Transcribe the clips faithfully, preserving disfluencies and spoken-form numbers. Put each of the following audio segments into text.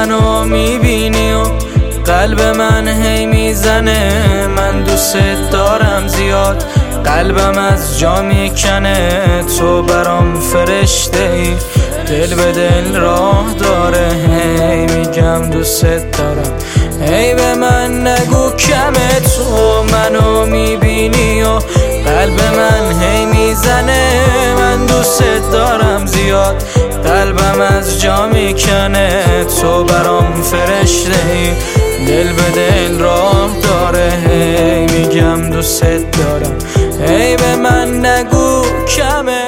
منو میبینی و قلب من هی میزنه، من دوست دارم زیاد، قلبم از جا میکنه، تو برام فرشته ای، دل به دل راه داره، هی میگم دوست دارم، هی به من نگو کمه، تو منو میبینی و قلب من هی میزنه، من دوست دارم زیاد، قلبم از جا میکنه، تو برام فرشته ای، دل به دل راه داره، هی میگم دوست دارم، هی به من نگو کمه.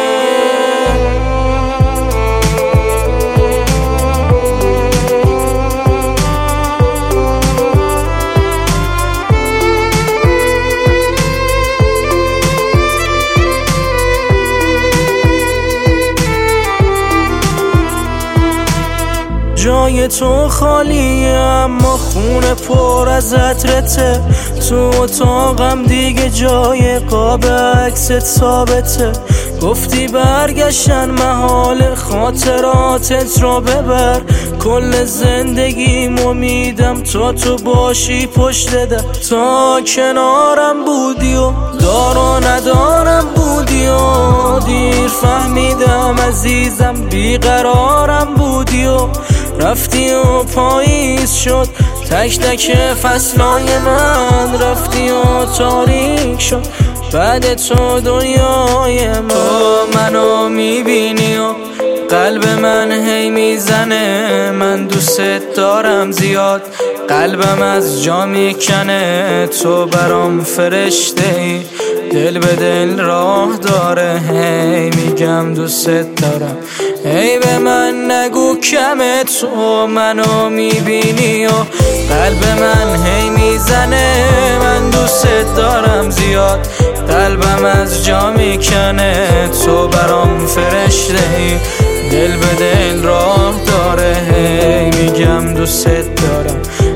جای تو خالیه اما خونه پر از عطرته، تو اتاقم دیگه جای قاب عکست ثابته، گفتی برگشتن محال خاطراتت رو ببر، کل زندگیمو میدم تا تو باشی پشت در، تا کنارم بودی و دار و ندارم بودی و دیر فهمیدم عزیزم بیقرارم بودی و رفتی و پاییز شد تک تک فصلای من، رفتی و تاریک شد بعد تو دنیای من، تو منو میبینی و قلب من هی میزنه، من دوست دارم زیاد، قلبم از جا میکنه، تو برام فرشته ای، دل به دل راه داره، هی میگم دوست دارم، هی به من نگو کمه، تو منو میبینی و قلب من هی میزنه، من دوست دارم زیاد، قلبم از جا میکنه، تو برام فرشته ای، دل به دل راه داره، هی میگم دوست دارم،